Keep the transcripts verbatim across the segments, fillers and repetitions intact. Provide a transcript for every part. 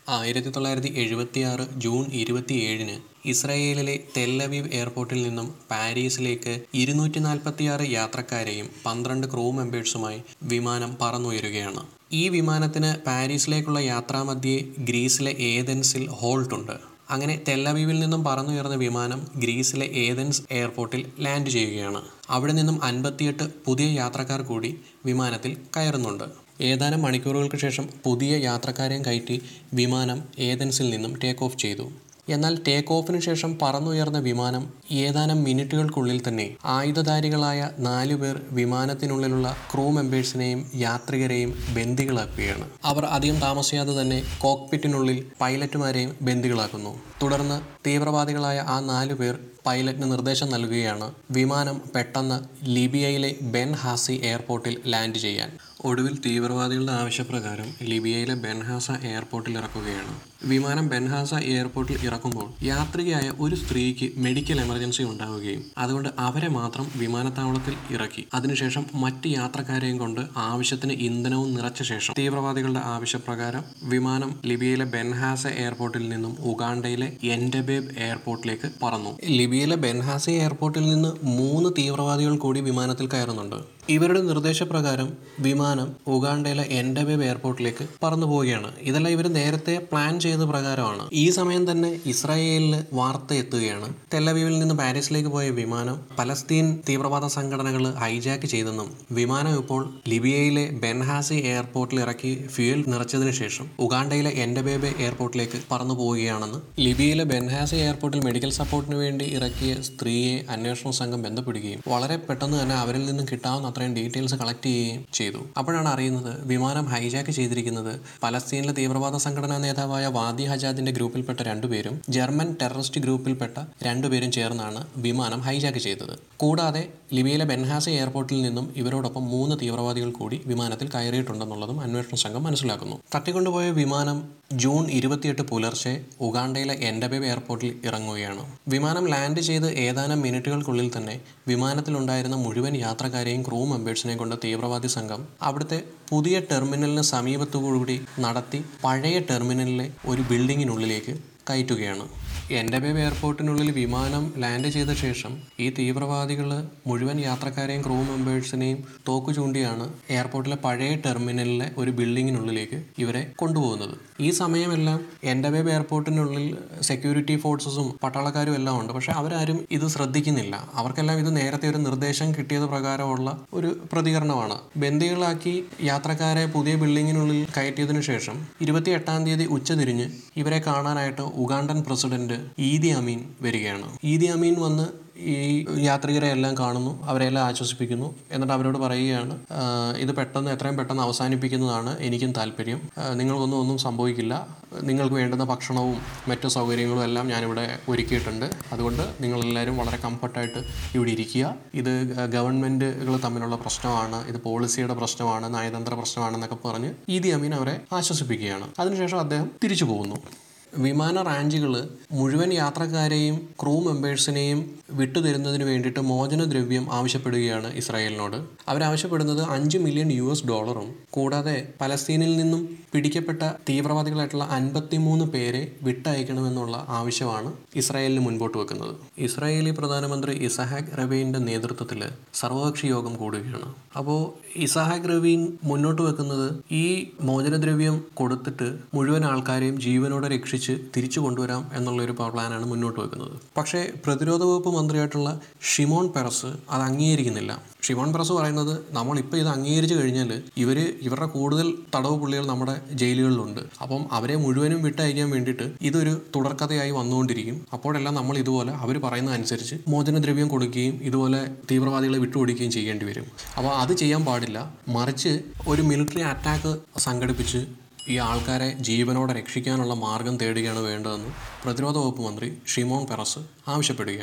ആയിരത്തി തൊള്ളായിരത്തി എഴുപത്തി ആറ് ജൂൺ ഇരുപത്തിയേഴിന് ഇസ്രായേലിലെ തെല്ലവീവ് എയർപോർട്ടിൽ നിന്നും പാരീസിലേക്ക് ഇരുന്നൂറ്റി നാൽപ്പത്തിയാറ് യാത്രക്കാരെയും പന്ത്രണ്ട് ക്രൂ മെമ്പേഴ്സുമായി വിമാനം പറന്നുയരുകയാണ്. ഈ വിമാനത്തിന് പാരീസിലേക്കുള്ള യാത്രാമധ്യേ ഗ്രീസിലെ ഏഥൻസിൽ ഹോൾട്ടുണ്ട്. അങ്ങനെ തെല്ലവീവിൽ നിന്നും പറന്നുയർന്ന വിമാനം ഗ്രീസിലെ ഏഥൻസ് എയർപോർട്ടിൽ ലാൻഡ് ചെയ്യുകയാണ്. അവിടെ നിന്നും അൻപത്തിയെട്ട് പുതിയ യാത്രക്കാർ കൂടി വിമാനത്തിൽ കയറുന്നുണ്ട്. ഏതാനും മണിക്കൂറുകൾക്ക് ശേഷം പുതിയ യാത്രക്കാരെയും കയറ്റി വിമാനം ഏഥൻസിൽ നിന്നും ടേക്ക് ഓഫ് ചെയ്തു. എന്നാൽ ടേക്ക് ഓഫിന് ശേഷം പറന്നുയർന്ന വിമാനം ഏതാനും മിനിറ്റുകൾക്കുള്ളിൽ തന്നെ ആയുധധാരികളായ നാലു പേർ വിമാനത്തിനുള്ളിലുള്ള ക്രൂ മെമ്പേഴ്സിനെയും യാത്രികരെയും ബന്ദികളാക്കുകയാണ്. അവർ അധികം താമസിയാതെ തന്നെ കോക്പിറ്റിനുള്ളിൽ പൈലറ്റുമാരെയും ബന്ദികളാക്കുന്നു. തുടർന്ന് തീവ്രവാദികളായ ആ നാലു പേർ പൈലറ്റിന് നിർദ്ദേശം നൽകുകയാണ് വിമാനം പെട്ടെന്ന് ലിബിയയിലെ ബെൻഹാസി എയർപോർട്ടിൽ ലാൻഡ് ചെയ്യാൻ. ഒടുവിൽ തീവ്രവാദികളുടെ ആവശ്യപ്രകാരം ലിബിയയിലെ ബെൻഹാസ എയർപോർട്ടിൽ ഇറക്കുകയാണ്. വിമാനം ബെൻഹാസ എയർപോർട്ടിൽ ഇറക്കുമ്പോൾ യാത്രികയായ ഒരു സ്ത്രീക്ക് മെഡിക്കൽ എമർജൻസി ഉണ്ടാവുകയും അതുകൊണ്ട് അവരെ മാത്രം വിമാനത്താവളത്തിൽ ഇറക്കി. അതിനുശേഷം മറ്റ് യാത്രക്കാരെയും കൊണ്ട് ആവശ്യത്തിന് ഇന്ധനവും നിറച്ച ശേഷം തീവ്രവാദികളുടെ ആവശ്യപ്രകാരം വിമാനം ലിബിയയിലെ ബെൻഹാസ എയർപോർട്ടിൽ നിന്നും ഉഗാണ്ടയിലെ എൻഡബേബ് എയർപോർട്ടിലേക്ക് പറന്നു. ലിബിയയിലെ ബെൻഹാസി എയർപോർട്ടിൽ നിന്ന് മൂന്ന് തീവ്രവാദികൾ കൂടി വിമാനത്തിൽ കയറുന്നുണ്ട്. ഇവരുടെ നിർദ്ദേശപ്രകാരം വിമാനം ഉഗാണ്ടയിലെ എൻഡബേബ് എയർപോർട്ടിലേക്ക് പറന്നു പോവുകയാണ്. ഇതെല്ലാം ഇവർ നേരത്തെ പ്ലാൻ ചെയ്ത പ്രകാരമാണ്. ഈ സമയം തന്നെ ഇസ്രായേലിൽ വാർത്ത എത്തുകയാണ്. തെല്ലവീവിൽ നിന്ന് പാരീസിലേക്ക് പോയ വിമാനം പലസ്തീൻ തീവ്രവാദ സംഘടനകൾ ഹൈജാക്ക് ചെയ്തെന്നും വിമാനം ഇപ്പോൾ ലിബിയയിലെ ബെൻഹാസി എയർപോർട്ടിൽ ഇറക്കി ഫ്യൂൽ നിറച്ചതിന് ശേഷം ഉഗാണ്ടയിലെ എൻഡബേബ് എയർപോർട്ടിലേക്ക് പറന്നു പോവുകയാണെന്ന് ലിബിയയിലെ ബെൻഹാസി എയർപോർട്ടിൽ മെഡിക്കൽ സപ്പോർട്ടിന് വേണ്ടി ഇറക്കിയ സ്ത്രീയെ അന്വേഷണ സംഘം ബന്ധപ്പെടുകയും വളരെ പെട്ടെന്ന് തന്നെ അവരിൽ നിന്നും കിട്ടാവുന്ന അത്രയും ഡീറ്റെയിൽസ് കളക്ട് ചെയ്യുകയും ചെയ്തു. അപ്പോഴാണ് അറിയുന്നത് വിമാനം ഹൈജാക്ക് ചെയ്തിരിക്കുന്നത് പലസ്തീനിലെ തീവ്രവാദ സംഘടനാ നേതാവായ വാദി ഹജാദിന്റെ ഗ്രൂപ്പിൽപ്പെട്ട രണ്ടുപേരും ജർമ്മൻ ടെററിസ്റ്റ് ഗ്രൂപ്പിൽപ്പെട്ട രണ്ടുപേരും ചേർന്നാണ് വിമാനം ഹൈജാക്ക് ചെയ്തത്. കൂടാതെ ലിബിയയിലെ ബെൻഹാസി എയർപോർട്ടിൽ നിന്നും ഇവരോടൊപ്പം മൂന്ന് തീവ്രവാദികൾ കൂടി വിമാനത്തിൽ കയറിയിട്ടുണ്ടെന്നുള്ളതും അന്വേഷണ സംഘം മനസ്സിലാക്കുന്നു. തട്ടിക്കൊണ്ടുപോയ വിമാനം ജൂൺ ഇരുപത്തിയെട്ട് പുലർച്ചെ ഉഗാണ്ടയിലെ എൻഡബേബ് എയർപോർട്ടിൽ ഇറങ്ങുകയാണ്. വിമാനം ലാൻഡ് ചെയ്ത് ഏതാനും മിനിറ്റുകൾക്കുള്ളിൽ തന്നെ വിമാനത്തിലുണ്ടായിരുന്ന മുഴുവൻ യാത്രക്കാരെയും ക്രൂ മെമ്പേഴ്സിനെയും കൊണ്ട് തീവ്രവാദി സംഘം അവിടുത്തെ പുതിയ ടെർമിനലിന് സമീപത്തുകൂടി നടത്തി പഴയ ടെർമിനലിലെ ഒരു ബിൽഡിങ്ങിനുള്ളിലേക്ക് കയറ്റുകയാണ്. എൻഡബേബ് എയർപോർട്ടിനുള്ളിൽ വിമാനം ലാൻഡ് ചെയ്ത ശേഷം ഈ തീവ്രവാദികൾ മുഴുവൻ യാത്രക്കാരെയും ക്രൂ മെമ്പേഴ്സിനെയും തോക്കു ചൂണ്ടിയാണ് എയർപോർട്ടിലെ പഴയ ടെർമിനലിലെ ഒരു ബിൽഡിങ്ങിനുള്ളിലേക്ക് ഇവരെ കൊണ്ടുപോകുന്നത്. ഈ സമയമെല്ലാം എൻഡബേബ് എയർപോർട്ടിനുള്ളിൽ സെക്യൂരിറ്റി ഫോഴ്സസും പട്ടാളക്കാരും എല്ലാം ഉണ്ട്. പക്ഷെ അവരാരും ഇത് ശ്രദ്ധിക്കുന്നില്ല. അവർക്കെല്ലാം ഇത് നേരത്തെ ഒരു നിർദ്ദേശം കിട്ടിയത് പ്രകാരമുള്ള ഒരു പ്രതികരണമാണ്. ബന്ദികളാക്കി യാത്രക്കാരെ പുതിയ ബിൽഡിങ്ങിനുള്ളിൽ കയറ്റിയതിനു ശേഷം ഇരുപത്തി എട്ടാം തീയതി ഉച്ചതിരിഞ്ഞ് ഇവരെ കാണാനായിട്ട് ഉഗാണ്ടൻ പ്രസിഡന്റ് ഈദി അമീൻ വരികയാണ്. ഈദി അമീൻ വന്ന് ഈ യാത്രികരെ എല്ലാം കാണുന്നു, അവരെല്ലാം ആശ്വസിപ്പിക്കുന്നു. എന്നിട്ട് അവരോട് പറയുകയാണ്, ഇത് പെട്ടെന്ന് എത്രയും പെട്ടെന്ന് അവസാനിപ്പിക്കുന്നതാണ് എനിക്കും താല്പര്യം. നിങ്ങൾക്കൊന്നും ഒന്നും സംഭവിക്കില്ല. നിങ്ങൾക്ക് വേണ്ടുന്ന ഭക്ഷണവും മറ്റു സൗകര്യങ്ങളും എല്ലാം ഞാനിവിടെ ഒരുക്കിയിട്ടുണ്ട്. അതുകൊണ്ട് നിങ്ങളെല്ലാവരും വളരെ കംഫർട്ടായിട്ട് ഇവിടെ ഇരിക്കുക. ഇത് ഗവൺമെൻറ്റുകൾ തമ്മിലുള്ള പ്രശ്നമാണ്, ഇത് പോളിസിയുടെ പ്രശ്നമാണ്, നയതന്ത്ര പ്രശ്നമാണെന്നൊക്കെ പറഞ്ഞ് ഈദി അമീൻ അവരെ ആശ്വസിപ്പിക്കുകയാണ്. അതിനുശേഷം അദ്ദേഹം തിരിച്ചു പോകുന്നു. വിമാന റാഞ്ചുകൾ മുഴുവൻ യാത്രക്കാരെയും ക്രൂ മെമ്പേഴ്സിനെയും വിട്ടുതരുന്നതിന് വേണ്ടിയിട്ട് മോചനദ്രവ്യം ആവശ്യപ്പെടുകയാണ് ഇസ്രായേലിനോട്. അവരാവശ്യപ്പെടുന്നത് അഞ്ച് മില്യൺ യു എസ് ഡോളറും കൂടാതെ പലസ്തീനിൽ നിന്നും പിടിക്കപ്പെട്ട തീവ്രവാദികളായിട്ടുള്ള അൻപത്തിമൂന്ന് പേരെ വിട്ടയക്കണമെന്നുള്ള ആവശ്യമാണ് ഇസ്രായേലിന് മുൻപോട്ട് വെക്കുന്നത്. ഇസ്രായേലി പ്രധാനമന്ത്രി ഇസഹാക്ക് റബീൻ്റെ നേതൃത്വത്തിൽ സർവകക്ഷി യോഗം കൂടുകയാണ്. അപ്പോൾ ഇസഹാക്ക് റബീൻ മുന്നോട്ട് വെക്കുന്നത് ഈ മോചനദ്രവ്യം കൊടുത്തിട്ട് മുഴുവൻ ആൾക്കാരെയും ജീവനോടെ രക്ഷിച്ച് തിരിച്ചു കൊണ്ടുവരാം എന്നുള്ളൊരു പ്ലാനാണ് മുന്നോട്ട് വെക്കുന്നത്. പക്ഷേ പ്രതിരോധ വകുപ്പ് മന്ത്രിയായിട്ടുള്ള ഷിമോൺ പെറസ് അത് അംഗീകരിക്കുന്നില്ല. ഷിമോൺ പെറസ് പറയുന്നത് നമ്മളിപ്പോൾ ഇത് അംഗീകരിച്ചു കഴിഞ്ഞാൽ ഇവർ ഇവരുടെ കൂടുതൽ തടവ് പുള്ളികൾ നമ്മുടെ ജയിലുകളിലുണ്ട്. അപ്പം അവരെ മുഴുവനും വിട്ടയക്കാൻ വേണ്ടിയിട്ട് ഇതൊരു തുടർക്കഥയായി വന്നുകൊണ്ടിരിക്കും. അപ്പോഴെല്ലാം നമ്മൾ ഇതുപോലെ അവർ പറയുന്ന അനുസരിച്ച് മോചനദ്രവ്യം കൊടുക്കുകയും ഇതുപോലെ തീവ്രവാദികളെ വിട്ടുകൊടുക്കുകയും ചെയ്യേണ്ടി വരും. അപ്പോൾ അത് ചെയ്യാൻ പാടില്ല. മറിച്ച് ഒരു മിലിറ്ററി അറ്റാക്ക് സംഘടിപ്പിച്ച് ഈ ആൾക്കാരെ ജീവനോടെ രക്ഷിക്കാനുള്ള മാർഗം തേടുകയാണ് വേണ്ടതെന്ന് പ്രതിരോധ വകുപ്പ് മന്ത്രി ഷിമോൺ പെറസ് ആവശ്യപ്പെടുകയാണ്.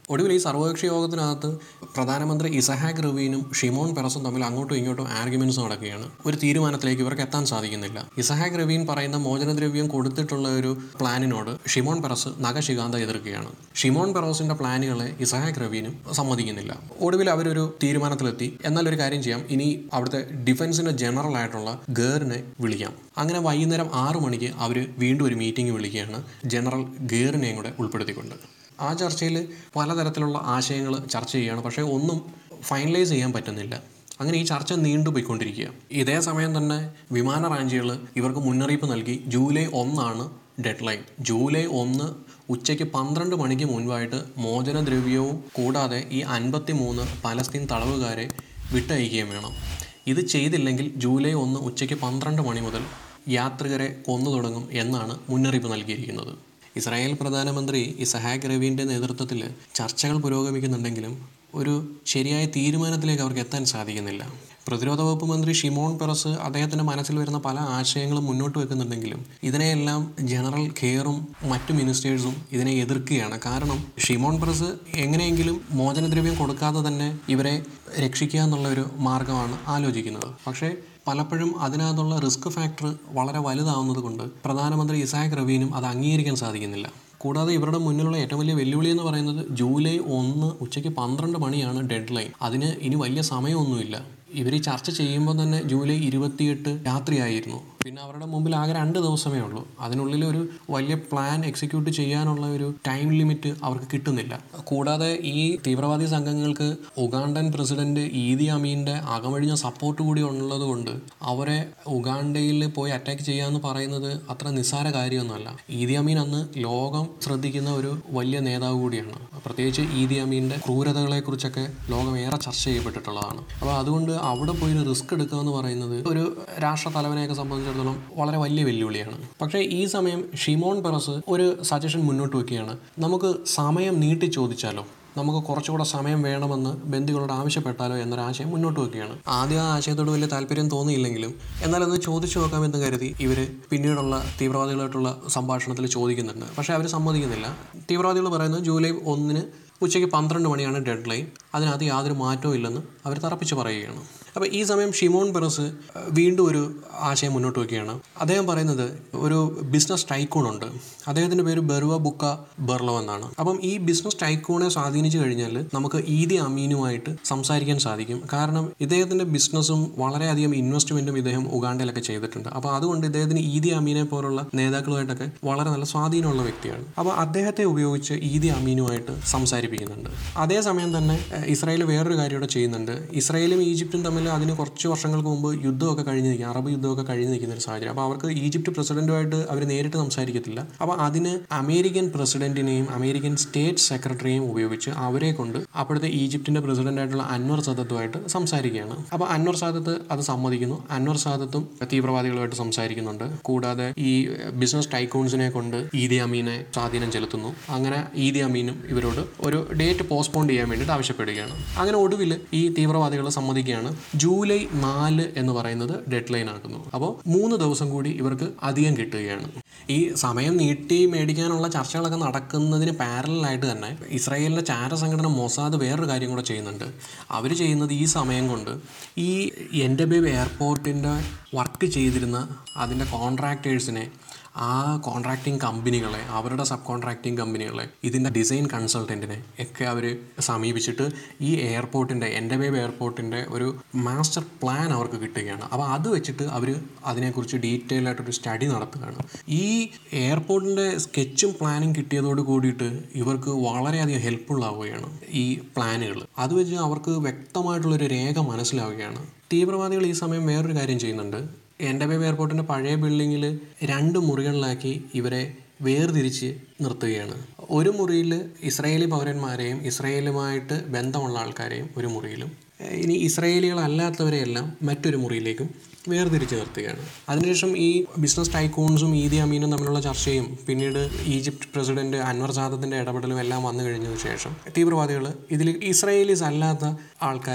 ഒടുവിൽ ഈ സർവകക്ഷി യോഗത്തിനകത്ത് പ്രധാനമന്ത്രി ഇസഹാക്ക് റവീനും ഷിമോൺ പെറസും തമ്മിൽ അങ്ങോട്ടും ഇങ്ങോട്ടും ആർഗ്യുമെന്റ്സ് നടക്കുകയാണ്. ഒരു തീരുമാനത്തിലേക്ക് ഇവർക്ക് എത്താൻ സാധിക്കുന്നില്ല. ഇസഹാക്ക് റവീൻ പറയുന്ന മോചനദ്രവ്യം കൊടുത്തിട്ടുള്ള ഒരു പ്ലാനിനോട് ഷിമോൺ പെറസ് നഖശികാന്ത എതിർക്കുകയാണ്. ഷിമോൺ പെറസിന്റെ പ്ലാനുകളെ ഇസഹാക്ക് റവീനും സമ്മതിക്കുന്നില്ല. ഒടുവിൽ അവരൊരു തീരുമാനത്തിലെത്തി. എന്നാൽ ഒരു കാര്യം ചെയ്യാം, ഇനി അവിടുത്തെ ഡിഫൻസിന്റെ ജനറൽ ആയിട്ടുള്ള ഗേറിനെ വിളിക്കാം. അങ്ങനെ വൈകുന്നേരം ആറു മണിക്ക് അവർ വീണ്ടും ഒരു മീറ്റിംഗ് വിളിക്കുകയാണ്, ജനറൽ ഗേറിനെയും കൂടെ ഉൾപ്പെടുത്തിക്കൊണ്ട്. ആ ചർച്ചയിൽ പലതരത്തിലുള്ള ആശയങ്ങൾ ചർച്ച ചെയ്യുകയാണ്. പക്ഷേ ഒന്നും ഫൈനലൈസ് ചെയ്യാൻ പറ്റുന്നില്ല. അങ്ങനെ ഈ ചർച്ച നീണ്ടുപോയിക്കൊണ്ടിരിക്കുക. ഇതേ സമയം തന്നെ വിമാന റാഞ്ചികൾ ഇവർക്ക് മുന്നറിയിപ്പ് നൽകി. ജൂലൈ ഒന്നാണ് ഡെഡ് ലൈൻ. ജൂലൈ ഒന്ന് ഉച്ചയ്ക്ക് പന്ത്രണ്ട് മണിക്ക് മുൻപായിട്ട് മോചനദ്രവ്യവും കൂടാതെ ഈ അൻപത്തി മൂന്ന് പലസ്തീൻ തടവുകാരെ വിട്ടയക്കുകയും വേണം. ഇത് ചെയ്തില്ലെങ്കിൽ ജൂലൈ ഒന്ന് ഉച്ചയ്ക്ക് പന്ത്രണ്ട് മണി മുതൽ യാത്രികരെ കൊന്നു തുടങ്ങും എന്നാണ് മുന്നറിയിപ്പ് നൽകിയിരിക്കുന്നത്. ഇസ്രായേൽ പ്രധാനമന്ത്രി ഇസഹാക്ക് റവീൻ്റെ നേതൃത്വത്തിൽ ചർച്ചകൾ പുരോഗമിക്കുന്നുണ്ടെങ്കിലും ഒരു ശരിയായ തീരുമാനത്തിലേക്ക് അവർക്ക് എത്താൻ സാധിക്കുന്നില്ല. പ്രതിരോധ വകുപ്പ് മന്ത്രി ഷിമോൺ പെറസ് അദ്ദേഹത്തിൻ്റെ മനസ്സിൽ വരുന്ന പല ആശയങ്ങളും മുന്നോട്ട് വെക്കുന്നുണ്ടെങ്കിലും ഇതിനെയെല്ലാം ജനറൽ ഖേറും മറ്റു മിനിസ്റ്റേഴ്സും ഇതിനെ എതിർക്കുകയാണ്. കാരണം ഷിമോൺ പെറസ് എങ്ങനെയെങ്കിലും മോചനദ്രവ്യം കൊടുക്കാതെ തന്നെ ഇവരെ രക്ഷിക്കുക എന്നുള്ള ഒരു മാർഗമാണ് ആലോചിക്കുന്നത്. പക്ഷേ പലപ്പോഴും അതിനകത്തുള്ള റിസ്ക് ഫാക്ടർ വളരെ വലുതാവുന്നത് കൊണ്ട് പ്രധാനമന്ത്രി ഇസഹാക്ക് റവീനും അത് അംഗീകരിക്കാൻ സാധിക്കുന്നില്ല. കൂടാതെ ഇവരുടെ മുന്നിലുള്ള ഏറ്റവും വലിയ വെല്ലുവിളി എന്ന് പറയുന്നത് ജൂലൈ ഒന്ന് ഉച്ചയ്ക്ക് പന്ത്രണ്ട് മണിയാണ് ഡെഡ് ലൈൻ. അതിന് ഇനി വലിയ സമയമൊന്നുമില്ല. ഇവർ ഈ ചർച്ച ചെയ്യുമ്പോൾ തന്നെ ജൂലൈ ഇരുപത്തിയെട്ട് രാത്രിയായിരുന്നു. പിന്നെ അവരുടെ മുമ്പിൽ ആകെ രണ്ട് ദിവസമേ ഉള്ളൂ. അതിനുള്ളിൽ ഒരു വലിയ പ്ലാൻ എക്സിക്യൂട്ട് ചെയ്യാനുള്ള ഒരു ടൈം ലിമിറ്റ് അവർക്ക് കിട്ടുന്നില്ല. കൂടാതെ ഈ തീവ്രവാദി സംഘങ്ങൾക്ക് ഉഗാണ്ടൻ പ്രസിഡന്റ് ഈദി അമീൻ്റെ അകമഴിഞ്ഞ സപ്പോർട്ട് കൂടി ഉള്ളത് കൊണ്ട് അവരെ ഉഗാണ്ടയിൽ പോയി അറ്റാക്ക് ചെയ്യാന്ന് പറയുന്നത് അത്ര നിസ്സാര കാര്യമൊന്നുമല്ല. ഈദി അമീൻ അന്ന് ലോകം ശ്രദ്ധിക്കുന്ന ഒരു വലിയ നേതാവ് കൂടിയാണ്. പ്രത്യേകിച്ച് ഈദി അമീൻ്റെ ക്രൂരതകളെ കുറിച്ചൊക്കെ ലോകം ഏറെ ചർച്ച ചെയ്യപ്പെട്ടിട്ടുള്ളതാണ്. അപ്പോൾ അതുകൊണ്ട് അവിടെ പോയി ഒരു റിസ്ക് എടുക്കുക എന്ന് പറയുന്നത് ഒരു രാഷ്ട്ര തലവനെയൊക്കെ സംബന്ധിച്ചിടത്തോളം വളരെ വലിയ വെല്ലുവിളിയാണ്. പക്ഷേ ഈ സമയം ഷിമോൺ പെറസ് ഒരു സജഷൻ മുന്നോട്ട് വയ്ക്കുകയാണ്. നമുക്ക് സമയം നീട്ടി ചോദിച്ചാലോ, നമുക്ക് കുറച്ചുകൂടെ സമയം വേണമെന്ന് ബന്ധുക്കളോട് ആവശ്യപ്പെട്ടാലോ എന്നൊരാശയം മുന്നോട്ട് വയ്ക്കുകയാണ്. ആദ്യം ആ ആശയത്തോട് വലിയ താല്പര്യം തോന്നിയില്ലെങ്കിലും എന്നാലൊന്ന് ചോദിച്ചു നോക്കാമെന്ന് കരുതി ഇവർ പിന്നീടുള്ള തീവ്രവാദികളായിട്ടുള്ള സംഭാഷണത്തിൽ ചോദിക്കുന്നുണ്ട്. പക്ഷേ അവർ സമ്മതിക്കുന്നില്ല. തീവ്രവാദികൾ പറയുന്നത് ജൂലൈ ഒന്നിന് ഉച്ചയ്ക്ക് പന്ത്രണ്ട് മണിയാണ് ഡെഡ് ലൈൻ, അതിനകത്ത് യാതൊരു മാറ്റവും ഇല്ലെന്ന് അവർ തറപ്പിച്ച് പറയുകയാണ്. അപ്പോൾ ഈ സമയം ഷിമോൺ പെറസ് വീണ്ടും ഒരു ആശയം മുന്നോട്ട് വയ്ക്കുകയാണ്. അദ്ദേഹം പറയുന്നത് ഒരു ബിസിനസ് ടൈക്കൂണുണ്ട്, അദ്ദേഹത്തിൻ്റെ പേര് ബെറുവ ബുക്ക ബെർലോ എന്നാണ്. അപ്പം ഈ ബിസിനസ് ടൈക്കൂണെ സ്വാധീനിച്ചു കഴിഞ്ഞാൽ നമുക്ക് ഈദി അമീനുമായിട്ട് സംസാരിക്കാൻ സാധിക്കും. കാരണം ഇദ്ദേഹത്തിൻ്റെ ബിസിനസ്സും വളരെയധികം ഇൻവെസ്റ്റ്മെൻറ്റും ഇദ്ദേഹം ഉഗാണ്ടയിലൊക്കെ ചെയ്തിട്ടുണ്ട്. അപ്പോൾ അതുകൊണ്ട് ഇദ്ദേഹത്തിന് ഈദി അമീനെ പോലുള്ള നേതാക്കളുമായിട്ടൊക്കെ വളരെ നല്ല സ്വാധീനമുള്ള വ്യക്തിയാണ്. അപ്പോൾ അദ്ദേഹത്തെ ഉപയോഗിച്ച് ഈദി അമീനുമായിട്ട് സംസാരിപ്പിക്കുന്നുണ്ട്. അതേസമയം തന്നെ ഇസ്രായേൽ വേറൊരു കാര്യം ഇവിടെ ചെയ്യുന്നുണ്ട്. ഇസ്രായേലും ഈജിപ്തും തമ്മിൽ അതിന് കുറച്ച് വർഷങ്ങൾക്ക് മുമ്പ് യുദ്ധമൊക്കെ കഴിഞ്ഞ് നിൽക്കുക, അറബ് യുദ്ധമൊക്കെ കഴിഞ്ഞ് നിൽക്കുന്ന ഒരു സാഹചര്യം. അപ്പോൾ അവർക്ക് ഈജിപ്റ്റ് പ്രസിഡന്റുമായിട്ട് അവർ നേരിട്ട് സംസാരിക്കത്തില്ല. അപ്പോൾ അതിന് അമേരിക്കൻ പ്രസിഡന്റിനെയും അമേരിക്കൻ സ്റ്റേറ്റ് സെക്രട്ടറിയെയും ഉപയോഗിച്ച് അവരെ കൊണ്ട് അപ്പോഴത്തെ ഈജിപ്തിൻ്റെ പ്രസിഡന്റായിട്ടുള്ള അൻവർ സാദത്തുമായിട്ട് സംസാരിക്കുകയാണ്. അപ്പോൾ അൻവർ സാദത്ത് അത് സമ്മതിക്കുന്നു. അൻവർ സാദത്തും തീവ്രവാദികളുമായിട്ട് സംസാരിക്കുന്നുണ്ട്. കൂടാതെ ഈ ബിസിനസ് ടൈക്കൂൺസിനെ കൊണ്ട് ഈദി അമീനെ സ്വാധീനം ചെലുത്തുന്നു. അങ്ങനെ ഈദി അമീനും ഇവരോട് ഒരു ഡേറ്റ് പോസ്റ്റ്പോൺ ചെയ്യാൻ വേണ്ടിയിട്ട് ആവശ്യപ്പെടുകയാണ്. അങ്ങനെ ഒടുവിൽ ഈ തീവ്രവാദികൾ സമ്മതിക്കുകയാണ്. ജൂലൈ നാല് എന്ന് പറയുന്നത് ഡെഡ് ലൈൻ ആക്കുന്നു. അപ്പോൾ മൂന്ന് ദിവസം കൂടി ഇവർക്ക് അധികം കിട്ടുകയാണ്. ഈ സമയം നീട്ടി മേടിക്കാനുള്ള ചർച്ചകളൊക്കെ നടക്കുന്നതിന് പാരലായിട്ട് തന്നെ ഇസ്രായേലിൻ്റെ ചാര സംഘടന മൊസാദ് വേറൊരു കാര്യം കൂടെ ചെയ്യുന്നുണ്ട്. അവർ ചെയ്യുന്നത് ഈ സമയം കൊണ്ട് ഈ എൻഡബേബ് എയർപോർട്ടിൻ്റെ വർക്ക് ചെയ്തിരുന്ന അതിൻ്റെ കോൺട്രാക്ടേഴ്സിനെ, ആ കോൺട്രാക്റ്റിംഗ് കമ്പനികളെ, അവരുടെ സബ് കോൺട്രാക്റ്റിംഗ് കമ്പനികളെ, ഇതിൻ്റെ ഡിസൈൻ കൺസൾട്ടൻറ്റിനെ ഒക്കെ അവർ സമീപിച്ചിട്ട് ഈ എയർപോർട്ടിൻ്റെ എൻഡബേബ് എയർപോർട്ടിൻ്റെ ഒരു മാസ്റ്റർ പ്ലാൻ അവർക്ക് കിട്ടുകയാണ്. അപ്പോൾ അത് വെച്ചിട്ട് അവർ അതിനെക്കുറിച്ച് ഡീറ്റെയിൽ ആയിട്ടൊരു സ്റ്റഡി നടത്തുകയാണ്. ഈ എയർപോർട്ടിൻ്റെ സ്കെച്ചും പ്ലാനും കിട്ടിയതോട് കൂടിയിട്ട് ഇവർക്ക് വളരെയധികം ഹെൽപ്ഫുൾ ആവുകയാണ് ഈ പ്ലാനുകൾ. അത് വെച്ച് അവർക്ക് വ്യക്തമായിട്ടുള്ളൊരു രേഖ മനസ്സിലാവുകയാണ്. തീവ്രവാദികൾ ഈ സമയം വേറൊരു കാര്യം ചെയ്യുന്നുണ്ട്. എൻഡബേബ് എയർപോർട്ടിൻ്റെ പഴയ ബിൽഡിങ്ങിൽ രണ്ട് മുറികളിലാക്കി ഇവരെ വേർതിരിച്ച് നിർത്തുകയാണ്. ഒരു മുറിയിൽ ഇസ്രായേലി പൗരന്മാരെയും ഇസ്രായേലുമായിട്ട് ബന്ധമുള്ള ആൾക്കാരെയും ഒരു മുറിയിലും, ഇനി ഇസ്രായേലികളല്ലാത്തവരെയെല്ലാം മറ്റൊരു മുറിയിലേക്കും വേർതിരിച്ച് നിർത്തുകയാണ്. അതിനുശേഷം ഈ ബിസിനസ് ടൈക്കൂൺസും ഈദി അമീനും തമ്മിലുള്ള ചർച്ചയും പിന്നീട് ഈജിപ്റ്റ് പ്രസിഡന്റ് അൻവർ സാദത്തിൻ്റെ ഇടപെടലും എല്ലാം വന്നു കഴിഞ്ഞതിന് ശേഷം തീവ്രവാദികൾ ഇതിൽ ഇസ്രായേലീസ് അല്ലാത്ത ആൾക്കാരെ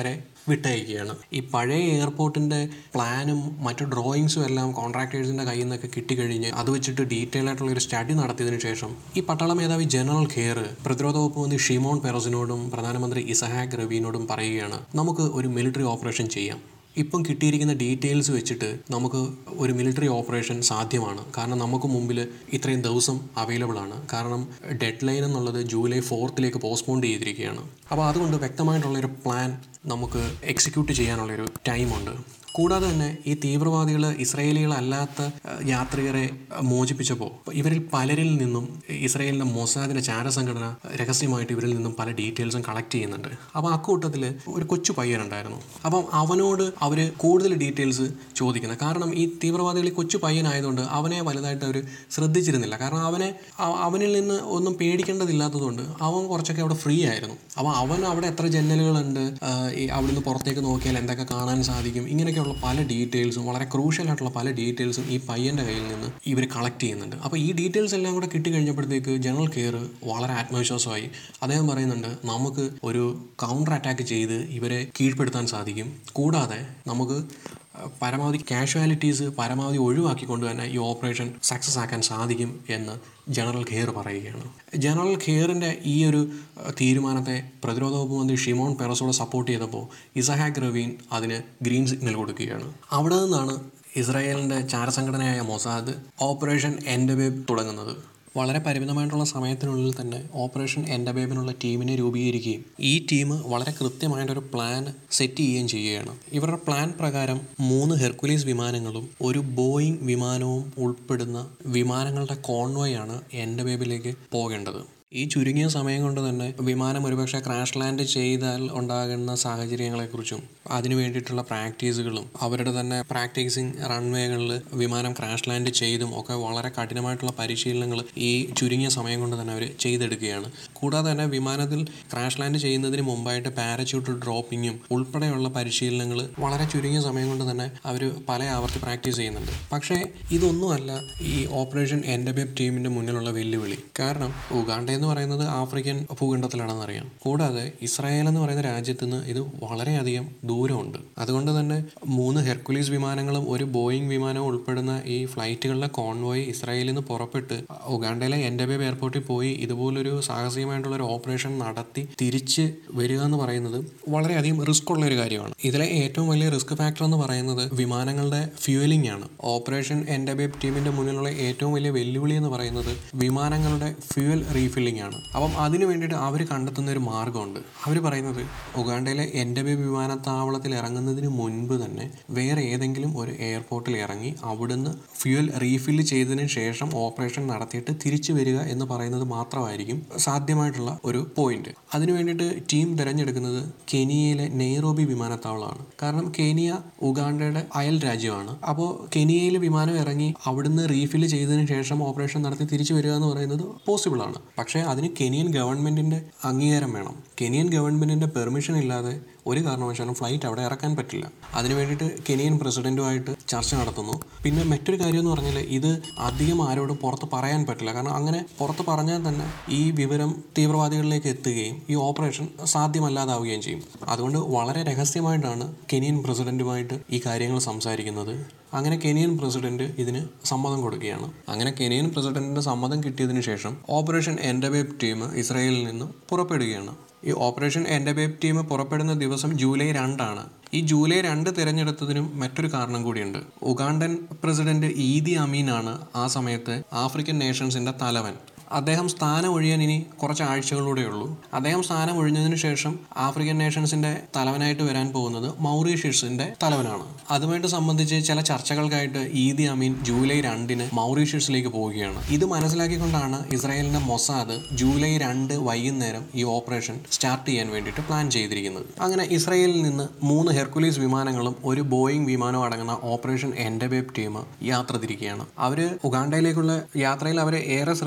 വിട്ടയക്കുകയാണ്. ഈ പഴയ എയർപോർട്ടിൻ്റെ പ്ലാനും മറ്റു ഡ്രോയിങ്സും എല്ലാം കോൺട്രാക്ടേഴ്സിൻ്റെ കയ്യിൽ നിന്നൊക്കെ കിട്ടിക്കഴിഞ്ഞ് അത് വെച്ചിട്ട് ഡീറ്റെയിൽ ആയിട്ടുള്ള ഒരു സ്റ്റഡി നടത്തിയതിനു ശേഷം ഈ പട്ടാള മേധാവി ജനറൽ ഖേർ പ്രതിരോധ വകുപ്പ് മന്ത്രി ഷിമോൺ പെറസിനോടും പ്രധാനമന്ത്രി ഇസഹാക്ക് റബീനോടും പറയുകയാണ്, നമുക്ക് ഒരു മിലിറ്ററി ഓപ്പറേഷൻ ചെയ്യാം. ഇപ്പം കിട്ടിയിരിക്കുന്ന ഡീറ്റെയിൽസ് വെച്ചിട്ട് നമുക്ക് ഒരു മിലിറ്ററി ഓപ്പറേഷൻ സാധ്യമാണ്. കാരണം നമുക്ക് മുമ്പിൽ ഇത്രയും ദിവസം അവൈലബിൾ ആണ്. കാരണം ഡെഡ് ലൈൻ എന്നുള്ളത് ജൂലൈ ഫോർത്തിലേക്ക് പോസ്റ്റ്പോൺ ചെയ്തിരിക്കുകയാണ്. അപ്പോൾ അതുകൊണ്ട് വ്യക്തമായിട്ടുള്ളൊരു പ്ലാൻ നമുക്ക് എക്സിക്യൂട്ട് ചെയ്യാനുള്ളൊരു ടൈമുണ്ട്. കൂടാതെ തന്നെ ഈ തീവ്രവാദികൾ ഇസ്രായേലികളല്ലാത്ത യാത്രികരെ മോചിപ്പിച്ചപ്പോൾ ഇവരിൽ പലരിൽ നിന്നും ഇസ്രായേലിൻ്റെ മൊസാദിൻ്റെ ചാരസംഘടന രഹസ്യമായിട്ട് ഇവരിൽ നിന്നും പല ഡീറ്റെയിൽസും കളക്ട് ചെയ്യുന്നുണ്ട്. അപ്പോൾ അക്കൂട്ടത്തിൽ ഒരു കൊച്ചു പയ്യനുണ്ടായിരുന്നു. അപ്പം അവനോട് അവർ കൂടുതൽ ഡീറ്റെയിൽസ് ചോദിക്കുന്നത്. കാരണം ഈ തീവ്രവാദികൾ കൊച്ചു പയ്യനായതുകൊണ്ട് അവനെ വലുതായിട്ട് അവർ ശ്രദ്ധിച്ചിരുന്നില്ല. കാരണം അവനെ അവനിൽ നിന്ന് ഒന്നും പേടിക്കേണ്ടതില്ലാത്തതുകൊണ്ട് അവൻ കുറച്ചൊക്കെ അവിടെ ഫ്രീ ആയിരുന്നു. അപ്പോൾ അവൻ അവിടെ എത്ര ജനലുകളുണ്ട്, ഈ അവിടുന്ന് പുറത്തേക്ക് നോക്കിയാൽ എന്തൊക്കെ കാണാൻ സാധിക്കും, ഇങ്ങനെയൊക്കെ പല ഡീറ്റെയിൽസും വളരെ ക്രൂഷ്യൽ ആയിട്ടുള്ള പല ഡീറ്റെയിൽസും ഈ പയ്യൻ്റെ കയ്യിൽ നിന്ന് ഇവർ കളക്ട് ചെയ്യുന്നുണ്ട്. അപ്പോൾ ഈ ഡീറ്റെയിൽസ് എല്ലാം കൂടെ കിട്ടിക്കഴിഞ്ഞപ്പോഴത്തേക്ക് ജനറൽ ഖേർ വളരെ ആത്മവിശ്വാസമായി. അദ്ദേഹം പറയുന്നുണ്ട്, നമുക്ക് ഒരു കൗണ്ടർ അറ്റാക്ക് ചെയ്ത് ഇവരെ കീഴ്പ്പെടുത്താൻ സാധിക്കും. കൂടാതെ നമുക്ക് പരമാവധി കാഷ്വാലിറ്റീസ് പരമാവധി ഒഴിവാക്കിക്കൊണ്ട് തന്നെ ഈ ഓപ്പറേഷൻ സക്സസ് ആക്കാൻ സാധിക്കും എന്ന് ജനറൽ ഖേർ പറയുകയാണ്. ജനറൽ ഖേറിൻ്റെ ഈ ഒരു തീരുമാനത്തെ പ്രതിരോധ വകുപ്പ് മന്ത്രി ഷിമോൺ പെറസോട് സപ്പോർട്ട് ചെയ്തപ്പോൾ ഇസഹാക്ക് റബീൻ അതിന് ഗ്രീൻ സിഗ്നൽ കൊടുക്കുകയാണ്. അവിടെ നിന്നാണ് ഇസ്രായേലിൻ്റെ ചാരസംഘടനയായ മൊസാദ് ഓപ്പറേഷൻ എൻഡബേബ് തുടങ്ങുന്നത്. വളരെ പരിമിതമായിട്ടുള്ള സമയത്തിനുള്ളിൽ തന്നെ ഓപ്പറേഷൻ എൻഡബേബിനുള്ള ടീമിനെ രൂപീകരിക്കുകയും ഈ ടീം വളരെ കൃത്യമായിട്ടൊരു പ്ലാൻ സെറ്റ് ചെയ്യുകയും ചെയ്യുകയാണ്. ഇവരുടെ പ്ലാൻ പ്രകാരം മൂന്ന് ഹെർക്കുലീസ് വിമാനങ്ങളും ഒരു ബോയിങ് വിമാനവും ഉൾപ്പെടുന്ന വിമാനങ്ങളുടെ കോൺവോയാണ് എൻഡബേബിലേക്ക് പോകേണ്ടത്. ഈ ചുരുങ്ങിയ സമയം കൊണ്ട് തന്നെ വിമാനം ഒരുപക്ഷെ ക്രാഷ് ലാൻഡ് ചെയ്താൽ ഉണ്ടാകുന്ന സാഹചര്യങ്ങളെക്കുറിച്ചും അതിനു വേണ്ടിയിട്ടുള്ള പ്രാക്ടീസുകളും അവരുടെ തന്നെ പ്രാക്ടീസിങ് റൺവേകളിൽ വിമാനം ക്രാഷ് ലാൻഡ് ചെയ്തും ഒക്കെ വളരെ കഠിനമായിട്ടുള്ള പരിശീലനങ്ങൾ ഈ ചുരുങ്ങിയ സമയം കൊണ്ട് തന്നെ അവർ ചെയ്തെടുക്കുകയാണ്. കൂടാതെ തന്നെ വിമാനത്തിൽ ക്രാഷ് ലാൻഡ് ചെയ്യുന്നതിന് മുമ്പായിട്ട് പാരച്യൂട്ട് ഡ്രോപ്പിങ്ങും ഉൾപ്പെടെയുള്ള പരിശീലനങ്ങൾ വളരെ ചുരുങ്ങിയ സമയം കൊണ്ട് തന്നെ അവർ പല ആവർത്തി പ്രാക്ടീസ് ചെയ്യുന്നുണ്ട്. പക്ഷേ ഇതൊന്നുമല്ല ഈ ഓപ്പറേഷൻ എൻഡബേബ് ടീമിൻ്റെ മുന്നിലുള്ള വെല്ലുവിളി. കാരണം ഉഗാണ്ട എന്ന് പറയുന്നത് ആഫ്രിക്കൻ ഭൂഖണ്ഡത്തിലാണെന്ന് അറിയാം. കൂടാതെ ഇസ്രായേൽ എന്ന് പറയുന്ന രാജ്യത്ത് നിന്ന് ഇത് വളരെയധികം ദൂരമുണ്ട്. അതുകൊണ്ട് തന്നെ മൂന്ന് ഹെർക്കുലീസ് വിമാനങ്ങളും ഒരു ബോയിങ് വിമാനവും ഉൾപ്പെടുന്ന ഈ ഫ്ലൈറ്റുകളുടെ കോൺവോയ് ഇസ്രായേലിൽ നിന്ന് പുറപ്പെട്ട് ഉഗാണ്ടയിലെ എൻഡബേബ് എയർപോർട്ടിൽ പോയി ഇതുപോലൊരു സാഹസികമായിട്ടുള്ള ഒരു ഓപ്പറേഷൻ നടത്തി തിരിച്ച് വരിക എന്ന് പറയുന്നത് വളരെയധികം റിസ്ക് ഉള്ള ഒരു കാര്യമാണ്. ഇതിലെ ഏറ്റവും വലിയ റിസ്ക് ഫാക്ടർ എന്ന് പറയുന്നത് വിമാനങ്ങളുടെ ഫ്യൂവലിംഗ് ആണ്. ഓപ്പറേഷൻ എൻഡബേബ് ടീമിന്റെ മുന്നിലുള്ള ഏറ്റവും വലിയ വെല്ലുവിളി എന്ന് പറയുന്നത് വിമാനങ്ങളുടെ ഫ്യൂവൽ റീഫില്ലിംഗ് ആണ്. അപ്പം അതിനു വേണ്ടിയിട്ട് അവർ കണ്ടെത്തുന്ന ഒരു മാർഗമുണ്ട്. അവർ പറയുന്നത് ഉഗാണ്ടയിലെ എൻഡബേബ് വിമാനത്താവളത്തിൽ ഇറങ്ങുന്നതിന് മുൻപ് തന്നെ വേറെ ഏതെങ്കിലും ഒരു എയർപോർട്ടിൽ ഇറങ്ങി അവിടുന്ന് ഫ്യൂവൽ റീഫില്ല് ചെയ്തതിന് ശേഷം ഓപ്പറേഷൻ നടത്തിയിട്ട് തിരിച്ചു വരിക എന്ന് പറയുന്നത് മാത്രമായിരിക്കും സാധ്യമായിട്ടുള്ള ഒരു പോയിന്റ്. അതിനു വേണ്ടിയിട്ട് ടീം തിരഞ്ഞെടുക്കുന്നത് കെനിയയിലെ നെയ്റോബി വിമാനത്താവളമാണ്. കാരണം കെനിയ ഉഗാണ്ടയുടെ അയൽ രാജ്യമാണ്. അപ്പോൾ കെനിയയിൽ വിമാനം ഇറങ്ങി അവിടുന്ന് റീഫില്ല് ചെയ്തതിന് ശേഷം ഓപ്പറേഷൻ നടത്തി തിരിച്ചു വരിക എന്ന് പറയുന്നത് പോസിബിൾ ആണ്. പക്ഷേ അതിന് കെനിയൻ ഗവൺമെൻറ്റിൻ്റെ അംഗീകാരം വേണം. കെനിയൻ ഗവൺമെൻറ്റിൻ്റെ പെർമിഷൻ ഇല്ലാതെ ഒരു കാരണവശാലും ഫ്ലൈറ്റ് അവിടെ ഇറക്കാൻ പറ്റില്ല. അതിന് വേണ്ടിയിട്ട് കെനിയൻ പ്രസിഡൻറ്റുമായിട്ട് ചർച്ച നടത്തുന്നു. പിന്നെ മറ്റൊരു കാര്യം എന്ന് പറഞ്ഞാൽ ഇത് അധികം ആരോടും പുറത്ത് പറയാൻ പറ്റില്ല. കാരണം അങ്ങനെ പുറത്ത് പറഞ്ഞാൽ തന്നെ ഈ വിവരം തീവ്രവാദികളിലേക്ക് എത്തുകയും ഈ ഓപ്പറേഷൻ സാധ്യമല്ലാതാവുകയും ചെയ്യും. അതുകൊണ്ട് വളരെ രഹസ്യമായിട്ടാണ് കെനിയൻ പ്രസിഡൻറ്റുമായിട്ട് ഈ കാര്യങ്ങൾ സംസാരിക്കുന്നത്. അങ്ങനെ കെനിയൻ പ്രസിഡന്റ് ഇതിന് സമ്മതം കൊടുക്കുകയാണ്. അങ്ങനെ കെനിയൻ പ്രസിഡന്റിന്റെ സമ്മതം കിട്ടിയതിനു ശേഷം ഓപ്പറേഷൻ എൻഡബേബ് ടീം ഇസ്രായേലിൽ നിന്ന് പുറപ്പെടുകയാണ്. ഈ ഓപ്പറേഷൻ എൻഡബേബ് ടീം പുറപ്പെടുന്ന ദിവസം ജൂലൈ രണ്ടാണ്. ഈ ജൂലൈ രണ്ട് തിരഞ്ഞെടുത്തതിനും മറ്റൊരു കാരണം കൂടിയുണ്ട്. ഉഗാണ്ടൻ പ്രസിഡന്റ് ഈദി അമീനാണ് ആ സമയത്ത് ആഫ്രിക്കൻ നേഷൻസിന്റെ തലവൻ. അദ്ദേഹം സ്ഥാനം ഒഴിയാൻ ഇനി കുറച്ച് ആഴ്ചകളിലൂടെ ഉള്ളൂ. അദ്ദേഹം സ്ഥാനം ഒഴിഞ്ഞതിന് ശേഷം ആഫ്രിക്കൻ നേഷൻസിന്റെ തലവനായിട്ട് വരാൻ പോകുന്നത് മൗറീഷ്യസിന്റെ തലവനാണ്. അതുമായിട്ട് സംബന്ധിച്ച് ചില ചർച്ചകൾക്കായിട്ട് ഈദി അമീൻ ജൂലൈ രണ്ടിന് മൗറീഷ്യസിലേക്ക് പോവുകയാണ്. ഇത് മനസ്സിലാക്കിക്കൊണ്ടാണ് ഇസ്രായേലിന്റെ മൊസാദ് ജൂലൈ രണ്ട് വൈകുന്നേരം ഈ ഓപ്പറേഷൻ സ്റ്റാർട്ട് ചെയ്യാൻ വേണ്ടിയിട്ട് പ്ലാൻ ചെയ്തിരിക്കുന്നത്. അങ്ങനെ ഇസ്രായേലിൽ നിന്ന് മൂന്ന് ഹെർക്കുലീസ് വിമാനങ്ങളും ഒരു ബോയിങ് വിമാനവും അടങ്ങുന്ന ഓപ്പറേഷൻ എൻഡബേബ് ടീം യാത്ര തിരിക്കുകയാണ്. അവര് ഉഗാണ്ടയിലേക്കുള്ള യാത്രയിൽ അവർ ഏറെ ശ്രദ്ധിക്കുന്ന ഒരു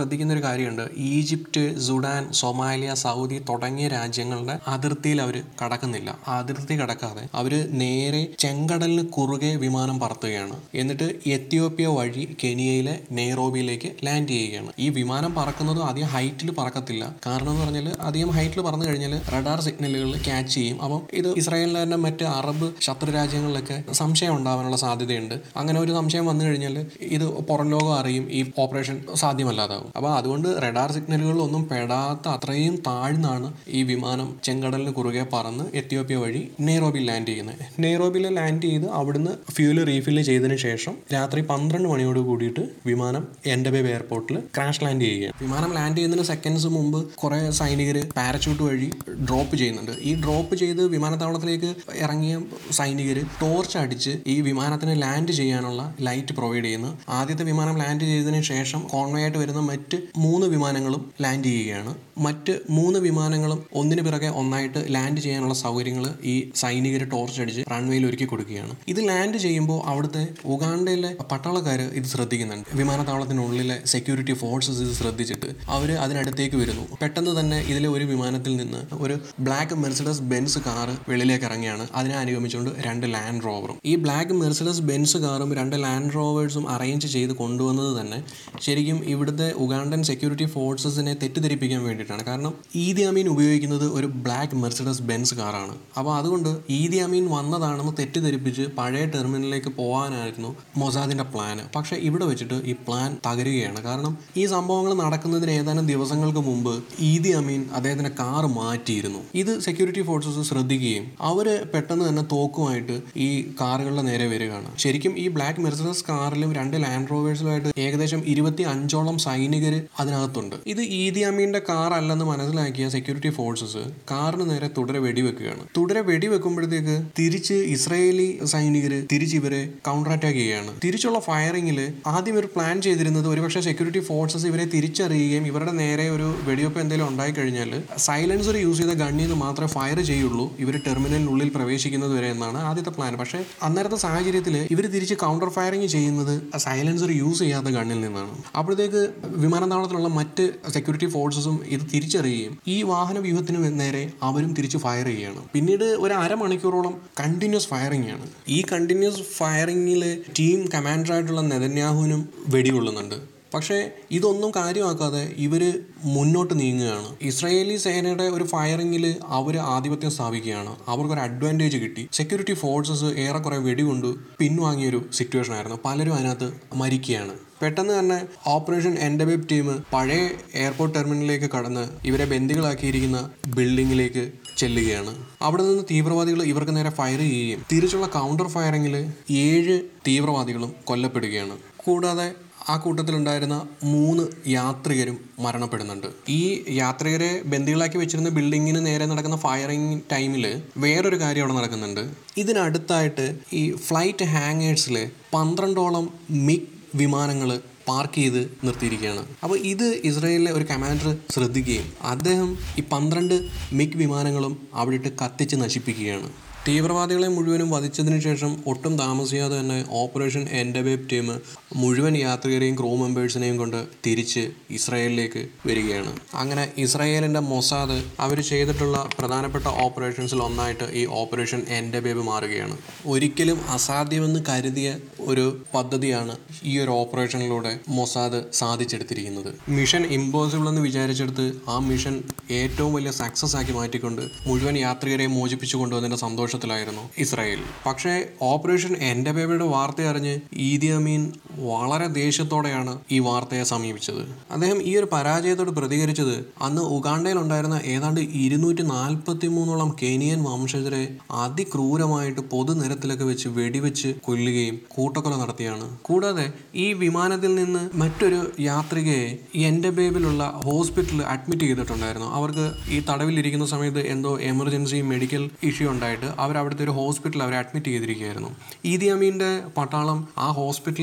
കാര്യമുണ്ട്. ഈജിപ്റ്റ്, സുഡാൻ, സൊമാലിയ, സൗദി തുടങ്ങിയ രാജ്യങ്ങളുടെ അതിർത്തിയിൽ അവർ കടക്കുന്നില്ല. അതിർത്തി കടക്കാതെ അവർ നേരെ ചെങ്കടലിന് കുറുകെ വിമാനം പറത്തുകയാണ്. എന്നിട്ട് എത്യോപ്യ വഴി കെനിയയിലെ നെയ്റോബിയിലേക്ക് ലാൻഡ് ചെയ്യുകയാണ്. ഈ വിമാനം പറക്കുന്നത് അധികം ഹൈറ്റിൽ പറക്കത്തില്ല. കാരണം എന്ന് പറഞ്ഞാൽ അധികം ഹൈറ്റിൽ പറന്നു കഴിഞ്ഞാൽ റഡാർ സിഗ്നലുകൾ ക്യാച്ച് ചെയ്യും. അപ്പം ഇത് ഇസ്രായേലിലെ തന്നെ മറ്റ് അറബ് ശത്രു രാജ്യങ്ങളിലൊക്കെ സംശയം ഉണ്ടാവാനുള്ള സാധ്യതയുണ്ട്. അങ്ങനെ ഒരു സംശയം വന്നു കഴിഞ്ഞാൽ ഇത് പുറം ലോകം അറിയും, ഈ ഓപ്പറേഷൻ സാധ്യമല്ലാതാവും. അപ്പോൾ അതുകൊണ്ട് റഡാർ സിഗ്നലുകളിലൊന്നും പെടാത്ത അത്രയും താഴ്ന്നാണ് ഈ വിമാനം ചെങ്കടലിന് കുറുകെ പറന്ന് എത്യോപ്യ വഴി നെയ്റോബിയിൽ ലാൻഡ് ചെയ്യുന്നത്. നെയ്റോബിയിൽ ലാൻഡ് ചെയ്ത് അവിടുന്ന് ഫ്യൂല് റീഫില്ല് ചെയ്തതിന് ശേഷം രാത്രി പന്ത്രണ്ട് മണിയോട് കൂടിയിട്ട് വിമാനം എൻഡബേ എയർപോർട്ടിൽ ക്രാഷ് ലാൻഡ് ചെയ്യുകയാണ്. വിമാനം ലാൻഡ് ചെയ്യുന്നതിന് സെക്കൻഡ്സ് മുമ്പ് കുറേ സൈനികർ പാരച്യൂട്ട് വഴി ഡ്രോപ്പ് ചെയ്യുന്നുണ്ട്. ഈ ഡ്രോപ്പ് ചെയ്ത് വിമാനത്താവളത്തിലേക്ക് ഇറങ്ങിയ സൈനികർ ടോർച്ച് അടിച്ച് ഈ വിമാനത്തിന് ലാൻഡ് ചെയ്യാനുള്ള ലൈറ്റ് പ്രൊവൈഡ് ചെയ്യുന്നു. ആദ്യത്തെ വിമാനം ലാൻഡ് ചെയ്തതിന് ശേഷം കോൺവോയ് ആയിട്ട് വരുന്ന മറ്റ് മൂന്ന് വിമാനങ്ങളും ലാൻഡ് ചെയ്യുകയാണ്. മറ്റ് മൂന്ന് വിമാനങ്ങളും ഒന്നിന് പിറകെ ഒന്നായിട്ട് ലാൻഡ് ചെയ്യാനുള്ള സൗകര്യങ്ങൾ ഈ സൈനികർ ടോർച്ച് അടിച്ച് റൺവേയിൽ ഒരുക്കി കൊടുക്കുകയാണ്. ഇത് ലാൻഡ് ചെയ്യുമ്പോൾ അവിടുത്തെ ഉഗാണ്ടയിലെ പട്ടാളക്കാർ ഇത് ശ്രദ്ധിക്കുന്നുണ്ട്. വിമാനത്താവളത്തിനുള്ളിലെ സെക്യൂരിറ്റി ഫോഴ്സസ് ഇത് ശ്രദ്ധിച്ചിട്ട് അവർ അതിനടുത്തേക്ക് വരുന്നു. പെട്ടെന്ന് തന്നെ ഇതിലെ ഒരു വിമാനത്തിൽ നിന്ന് ഒരു ബ്ലാക്ക് മെർസിഡസ് ബെൻസ് കാറ് വെളിയിലേക്ക് ഇറങ്ങിയാണ്. അതിനെ അനുഗമിച്ചുകൊണ്ട് രണ്ട് ലാൻഡ് റോവറും. ഈ ബ്ലാക്ക് മെർസിഡസ് ബെൻസ് കാറും രണ്ട് ലാൻഡ് റോവേഴ്സും അറേഞ്ച് ചെയ്ത് കൊണ്ടുവന്നത് തന്നെ ശരിക്കും ഇവിടുത്തെ ഉഗാണ്ടൻ സെക്യൂരിറ്റി ഫോഴ്സസിനെ തെറ്റിദ്ധരിപ്പിക്കാൻ വേണ്ടിയിട്ടാണ്. കാരണം ഈദി അമീൻ ഉപയോഗിക്കുന്നത് ഒരു ബ്ലാക്ക് മെർസിഡസ് ബെൻസ് കാറാണ്. അപ്പോൾ അതുകൊണ്ട് ഈദി അമീൻ വന്നതാണെന്ന് തെറ്റിദ്ധരിപ്പിച്ച് പഴയ ടെർമിനലിലേക്ക് പോകാനായിരുന്നു മൊസാദിന്റെ പ്ലാൻ. പക്ഷേ ഇവിടെ വെച്ചിട്ട് ഈ പ്ലാൻ തകരുകയാണ്. കാരണം ഈ സംഭവങ്ങൾ നടക്കുന്നതിന് ഏതാനും ദിവസങ്ങൾക്ക് മുമ്പ് ഈദി അമീൻ അദ്ദേഹത്തിന്റെ കാറ് മാറ്റിയിരുന്നു. ഇത് സെക്യൂരിറ്റി ഫോഴ്സസ് ശ്രദ്ധിക്കുകയും അവര് പെട്ടെന്ന് തന്നെ തോക്കുമായിട്ട് ഈ കാറുകളുടെ നേരെ വരികയാണ്. ശരിക്കും ഈ ബ്ലാക്ക് മെർസിഡസ് കാറിലും രണ്ട് ലാൻഡ് റോവേഴ്സിലുമായിട്ട് ഏകദേശം ഇരുപത്തി അഞ്ചോളം സൈനികർ അതിനകത്തുണ്ട്. ഇത് ഈദി അമീന്റെ കാർ അല്ലെന്ന് മനസ്സിലാക്കിയ സെക്യൂരിറ്റി ഫോഴ്സസ് കാറിന് നേരെ തുടരെ വെടിവെക്കുകയാണ്. തുടരെ വെടിവെക്കുമ്പോഴത്തേക്ക് തിരിച്ച് ഇസ്രായേലി സൈനികർ തിരിച്ച് ഇവരെ കൗണ്ടർ അറ്റാക്ക് ചെയ്യുകയാണ്. തിരിച്ചുള്ള ഫയറിംഗിൽ ആദ്യം ഇവർ പ്ലാൻ ചെയ്തിരുന്നത് ഒരുപക്ഷെ സെക്യൂരിറ്റി ഫോഴ്സസ് ഇവരെ തിരിച്ചറിയുകയും ഇവരുടെ നേരെ ഒരു വെടിവെപ്പ് എന്തെങ്കിലും ഉണ്ടായി കഴിഞ്ഞാൽ സൈലൻസർ യൂസ് ചെയ്ത ഗണ്ണിൽ നിന്ന് മാത്രമേ ഫയർ ചെയ്യുള്ളൂ ഇവർ ടെർമിനലിനുള്ളിൽ പ്രവേശിക്കുന്നത് വരെ എന്നാണ് ആദ്യത്തെ പ്ലാൻ. പക്ഷേ അന്നേരത്തെ സാഹചര്യത്തിൽ ഇവർ തിരിച്ച് കൗണ്ടർ ഫയറിംഗ് ചെയ്യുന്നത് സൈലൻസർ യൂസ് ചെയ്യാത്ത ഗണ്ണിൽ നിന്നാണ്. അപ്പോഴത്തേക്ക് വിമാനത്താവളത്തിലുള്ള മറ്റ് സെക്യൂരിറ്റി ഫോഴ്സസും ഇത് തിരിച്ചറിയുകയും ഈ വാഹന വ്യൂഹത്തിന് നേരെ അവരും തിരിച്ച് ഫയർ ചെയ്യുകയാണ്. പിന്നീട് ഒരു അരമണിക്കൂറോളം കണ്ടിന്യൂസ് ഫയറിംഗ് ആണ്. ഈ കണ്ടിന്യൂസ് ഫയറിംഗിൽ ടീം കമാൻഡറായിട്ടുള്ള നെതന്യാഹുവിനും വെടികൊള്ളുന്നുണ്ട്. പക്ഷേ ഇതൊന്നും കാര്യമാക്കാതെ ഇവർ മുന്നോട്ട് നീങ്ങുകയാണ്. ഇസ്രായേലി സേനയുടെ ഒരു ഫയറിങ്ങിൽ അവർ ആധിപത്യം സ്ഥാപിക്കുകയാണ്. അവർക്കൊരു അഡ്വാൻറ്റേജ് കിട്ടി. സെക്യൂരിറ്റി ഫോഴ്സസ് ഏറെക്കുറെ വെടികൊണ്ട് പിൻവാങ്ങിയൊരു സിറ്റുവേഷൻ ആയിരുന്നു. പലരും അതിനകത്ത് മരിക്കുകയാണ്. പെട്ടെന്ന് തന്നെ ഓപ്പറേഷൻ എൻഡബേ ടീം പഴയ എയർപോർട്ട് ടെർമിനലിലേക്ക് കടന്ന് ഇവരെ ബന്ദികളാക്കിയിരിക്കുന്ന ബിൽഡിങ്ങിലേക്ക് ചെല്ലുകയാണ്. അവിടെ നിന്ന് തീവ്രവാദികൾ ഇവർക്ക് നേരെ ഫയർ ചെയ്യുകയും തിരിച്ചുള്ള കൗണ്ടർ ഫയറിങ്ങിൽ ഏഴ് തീവ്രവാദികളും കൊല്ലപ്പെടുകയാണ്. കൂടാതെ ആ കൂട്ടത്തിലുണ്ടായിരുന്ന മൂന്ന് യാത്രികരും മരണപ്പെടുന്നുണ്ട്. ഈ യാത്രികരെ ബന്ദികളാക്കി വെച്ചിരുന്ന ബിൽഡിങ്ങിന് നേരെ നടക്കുന്ന ഫയറിംഗ് ടൈമിൽ വേറൊരു കാര്യം അവിടെ നടക്കുന്നുണ്ട്. ഇതിനടുത്തായിട്ട് ഈ ഫ്ലൈറ്റ് ഹാങ്ങേഴ്സിൽ പന്ത്രണ്ടോളം മിഗ് വിമാനങ്ങൾ പാർക്ക് ചെയ്ത് നിർത്തിയിരിക്കുകയാണ്. അപ്പോൾ ഇത് ഇസ്രായേലിലെ ഒരു കമാൻഡർ ശ്രദ്ധിക്കുകയും അദ്ദേഹം ഈ പന്ത്രണ്ട് മിഗ് വിമാനങ്ങളും അവിടെ ഇട്ട് കത്തിച്ച് നശിപ്പിക്കുകയാണ്. തീവ്രവാദികളെ മുഴുവനും വധിച്ചതിന് ശേഷം ഒട്ടും താമസിയാതെ തന്നെ ഓപ്പറേഷൻ എൻഡബേ ടീം മുഴുവൻ യാത്രികരെയും ക്രൂ മെമ്പേഴ്സിനെയും കൊണ്ട് തിരിച്ച് ഇസ്രായേലിലേക്ക് വരികയാണ്. അങ്ങനെ ഇസ്രായേലിൻ്റെ മൊസാദ് അവർ ചെയ്തിട്ടുള്ള പ്രധാനപ്പെട്ട ഓപ്പറേഷൻസിൽ ഒന്നായിട്ട് ഈ ഓപ്പറേഷൻ എൻഡബേ മാറുകയാണ്. ഒരിക്കലും അസാധ്യമെന്ന് കരുതിയ ഒരു പദ്ധതിയാണ് ഈ ഒരു ഓപ്പറേഷനിലൂടെ മൊസാദ് സാധിച്ചെടുത്തിരിക്കുന്നത്. മിഷൻ ഇമ്പോസിബിൾ എന്ന് വിചാരിച്ചെടുത്ത് ആ മിഷൻ ഏറ്റവും വലിയ സക്സസ് ആക്കി മാറ്റിക്കൊണ്ട് മുഴുവൻ യാത്രികരെയും മോചിപ്പിച്ചു കൊണ്ടുവന്നതിൻ്റെ സന്തോഷം ത്തിലായിരുന്നു ഇസ്രായേൽ. പക്ഷേ ഓപ്പറേഷൻ എൻഡബേയുടെ വാർത്ത അറിഞ്ഞ് ഈദി അമീൻ വളരെ ദേഷ്യത്തോടെയാണ് ഈ വാർത്തയെ സമീപിച്ചത്. അദ്ദേഹം ഈ ഒരു പരാജയത്തോട് പ്രതികരിച്ചത് അന്ന് ഉഗാണ്ടയിൽ ഉണ്ടായിരുന്ന ഏതാണ്ട് ഇരുന്നൂറ്റി നാൽപ്പത്തി മൂന്നോളം കെനിയൻ വംശജരെ അതിക്രൂരമായിട്ട് പൊതുനിരത്തിലൊക്കെ വെച്ച് വെടിവെച്ച് കൊല്ലുകയും കൂട്ടക്കൊല നടത്തിയാണ്. കൂടാതെ ഈ വിമാനത്തിൽ നിന്ന് മറ്റൊരു യാത്രികയെ എൻഡബേയിലുള്ള ഹോസ്പിറ്റലിൽ അഡ്മിറ്റ് ചെയ്തിട്ടുണ്ടായിരുന്നു. അവർക്ക് ഈ തടവിലിരിക്കുന്ന സമയത്ത് എന്തോ എമർജൻസി മെഡിക്കൽ ഇഷ്യൂ ഉണ്ടായിട്ട് അവർ അവിടുത്തെ ഒരു ഹോസ്പിറ്റലിൽ അവരെ അഡ്മിറ്റ് ചെയ്തിരിക്കുകയായിരുന്നു. ഈദി അമീൻ്റെ പട്ടാളം ആ ഹോസ്പിറ്റലിലേക്ക് ചെന്ന്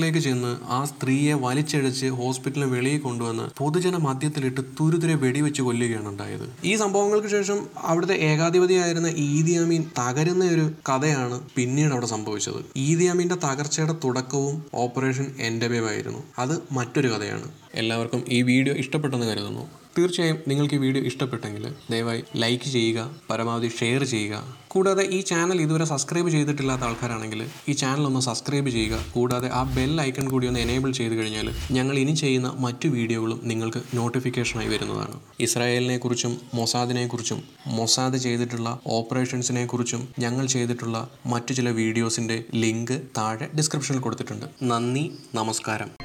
ചെന്ന് ആ സ്ത്രീയെ വലിച്ചഴച്ച് ഹോസ്പിറ്റലിന് വെളിയിൽ കൊണ്ടുവന്ന് പൊതുജന മധ്യത്തിലിട്ട് തുരുതുരെ വെടിവെച്ച് കൊല്ലുകയാണ് ഉണ്ടായത്. ഈ സംഭവങ്ങൾക്ക് ശേഷം അവിടുത്തെ ഏകാധിപതിയായിരുന്ന ഈദി അമീൻ തകരുന്ന ഒരു കഥയാണ് പിന്നീട് അവിടെ സംഭവിച്ചത്. ഈദി അമീന്റെ തകർച്ചയുടെ തുടക്കവും ഓപ്പറേഷൻ എൻഡബേ ആയിരുന്നു. അത് മറ്റൊരു കഥയാണ്. എല്ലാവർക്കും ഈ വീഡിയോ ഇഷ്ടപ്പെട്ടെന്ന് കരുതുന്നു. തീർച്ചയായും നിങ്ങൾക്ക് ഈ വീഡിയോ ഇഷ്ടപ്പെട്ടെങ്കിൽ ദയവായി ലൈക്ക് ചെയ്യുക, പരമാവധി ഷെയർ ചെയ്യുക. കൂടാതെ ഈ ചാനൽ ഇതുവരെ സബ്സ്ക്രൈബ് ചെയ്തിട്ടില്ലാത്ത ആൾക്കാരാണെങ്കിൽ ഈ ചാനൽ ഒന്ന് സബ്സ്ക്രൈബ് ചെയ്യുക. കൂടാതെ ആ ബെൽ ഐക്കൺ കൂടി ഒന്ന് എനേബിൾ ചെയ്ത് കഴിഞ്ഞാൽ ഞങ്ങൾ ഇനി ചെയ്യുന്ന മറ്റു വീഡിയോകളും നിങ്ങൾക്ക് നോട്ടിഫിക്കേഷനായി വരുന്നതാണ്. ഇസ്രായേലിനെ കുറിച്ചും മൊസാദിനെ കുറിച്ചും മൊസാദ് ചെയ്തിട്ടുള്ള ഓപ്പറേഷൻസിനെ കുറിച്ചും ഞങ്ങൾ ചെയ്തിട്ടുള്ള മറ്റു ചില വീഡിയോസിൻ്റെ ലിങ്ക് താഴെ ഡിസ്ക്രിപ്ഷനിൽ കൊടുത്തിട്ടുണ്ട്. നന്ദി, നമസ്കാരം.